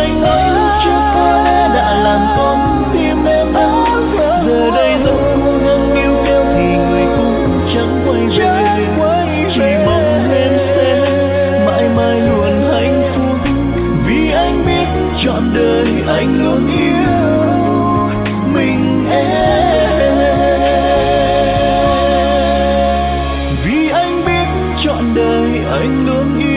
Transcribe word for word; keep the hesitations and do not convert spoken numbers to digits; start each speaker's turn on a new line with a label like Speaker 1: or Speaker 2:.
Speaker 1: anh nói lúc trước có lẽ đã làm con tim em đau. Giờ đây dẫu cố gắng níu kéo thì người cũng chẳng quay về. Chỉ mong em sẽ mãi mãi luôn hạnh phúc, vì anh biết trọn đời anh luôn yêu mình em. Vì anh biết trọn đời anh luôn yêu